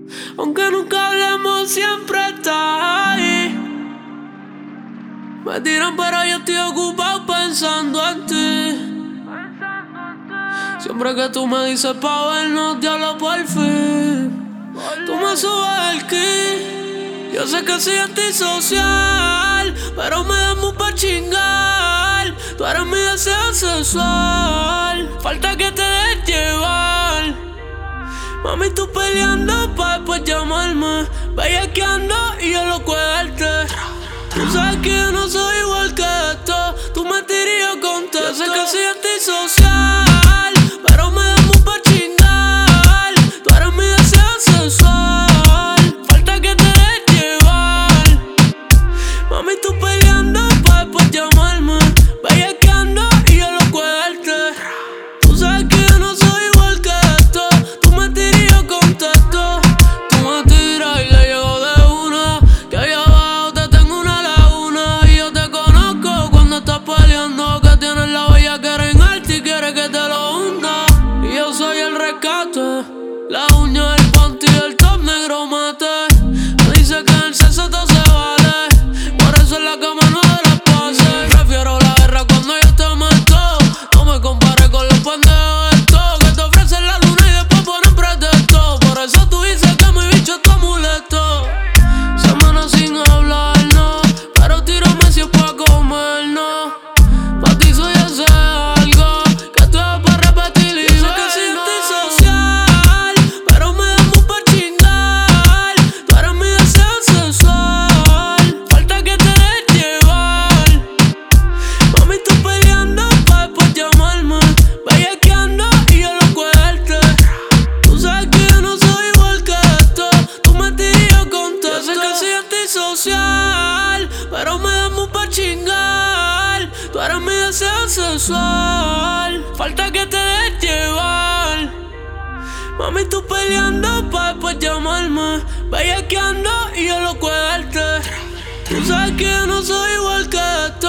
Aunque nunca hablemos, siempre estás ahí. Me tiran pero yo estoy ocupado pensando en ti. Siempre que tú me dices pa' vernos, diablo, por fin tú me subes el ki. Yo sé que soy antisocial, pero me das mucho pa' chingar. Tú eres mi deseo sexual, falta que te dejes llevar. Mami, tú peleando pa' después llamarme, bellaqueando y yo loco de verte. Tú sabes que yo no soy igual que esto, tú me tiras y yo contesto. Yo sé que soy antisocial, pero me da mucho pa' chingar. Tú eres mi deseo sexual, falta que te dejes llevar. Mami, tú peleando pa' después llamarme, bellaqueando y yo loco de verte. Tú sabes que yo no soy igual que esto, tú me tiras y yo contesto. Tú me tiras y le llego de una, que allá abajo te tengo una laguna. Y yo te conozco cuando estás peleando, que tienes la bella que eres en alta y quieres que te lo hunda. Y yo soy el rescate, la uña, el panty y el top negro mate. Me dice que en el sexo todo se vale, por eso en la cama no de las pases. Prefiero la guerra cuando yo te meto, no me compares con los pendejos estos que te ofrecen la luna y después ponen pretexto. Por eso tú dices que mi bicho está amuleto. Semanas sin hablarnos, pero tírame si es pa' comernos. Pa' ti soy ese algo que tú vas pa' repetir y yo sé que soy antisocial, pero me da mucho pa' chingar. Tú eres mi deseo sexual, falta que te dejes llevar. Mami, tú peleando pa' después llamarme, bellaqueando y yo loco de verte. Tú sabes que yo no soy igual que esto, tú me tiras y yo contesto. Yo sé que soy antisocial, pero me da mucho pa' chingar. Tú eres mi deseo sexual, falta que te dejes llevar. Mami, tú peleando pa' después llamarme, bellaqueando y yo loco de verte. Tú sabes que yo no soy igual que esto.